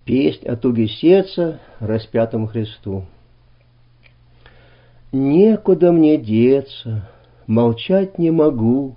Песнь о туге сердца распятому Христу. Некуда мне деться, молчать не могу,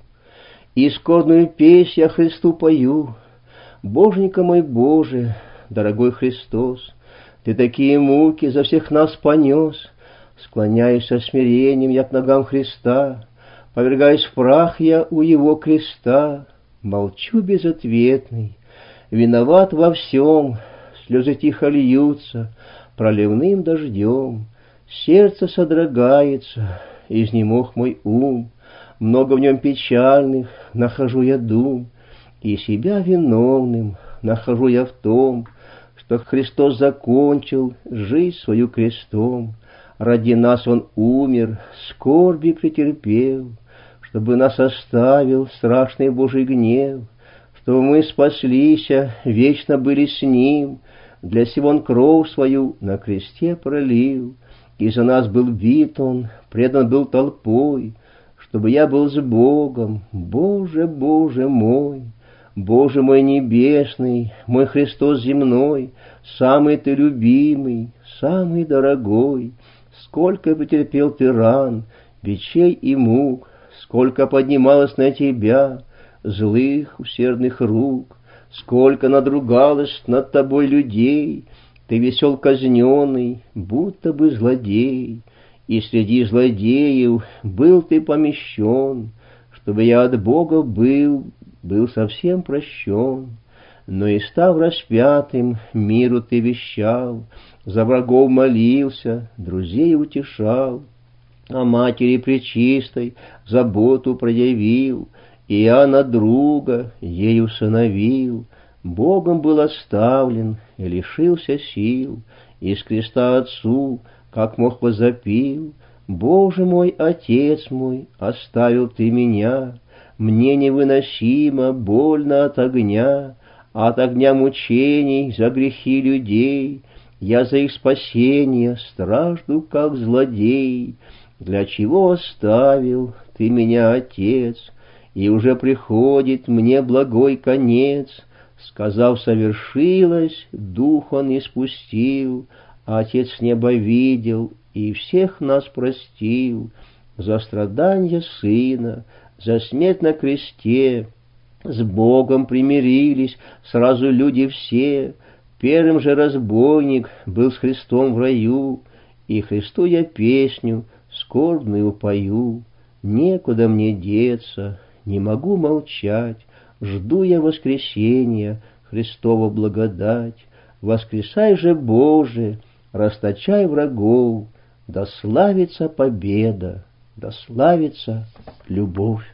и скорбную песнь я Христу пою. Боженька мой Боже, дорогой Христос, Ты такие муки за всех нас понес. Склоняюсь со смирением я к ногам Христа, повергаюсь в прах я у Его креста. Молчу безответный, виноват во всем, слезы тихо льются проливным дождем. Сердце содрогается, изнемог мой ум, много в нем печальных нахожу я дум, и себя виновным нахожу я в том, что Христос закончил жизнь свою крестом. Ради нас Он умер, скорби претерпел, чтобы нас оставил страшный Божий гнев, чтобы мы спаслись, вечно были с Ним. Для сего Он кровь свою на кресте пролил, и за нас был бит Он, предан был толпой, чтобы я был с Богом. Боже, Боже мой, Боже мой небесный, мой Христос земной, самый Ты любимый, самый дорогой. Сколько потерпел Ты ран, бичей и мук, сколько поднималось на Тебя злых усердных рук, сколько надругалось над Тобой людей. Ты весел казненный, будто бы злодей, и среди злодеев был Ты помещен, чтобы я от Бога был совсем прощен. Но и став распятым, миру Ты вещал, за врагов молился, друзей утешал, о Матери Пречистой заботу проявил, и Иоанна друга ей усыновил. Богом был оставлен и лишился сил, из креста Отцу, как мог, возопил: Боже мой, Отец мой, оставил Ты меня, мне невыносимо больно от огня мучений за грехи людей. Я за их спасение стражду, как злодей. Для чего оставил Ты меня, Отец, и уже приходит мне благой конец? Сказав, совершилось, Дух Он испустил, Отец с неба видел и всех нас простил. За страдания Сына, за смерть на кресте с Богом примирились сразу люди все. Первым же разбойник был с Христом в раю, и Христу я песню скорбную пою. Некуда мне деться, не могу молчать, жду я воскресения, Христова благодать. Воскресай же, Боже, расточай врагов, да славится победа, да славится любовь.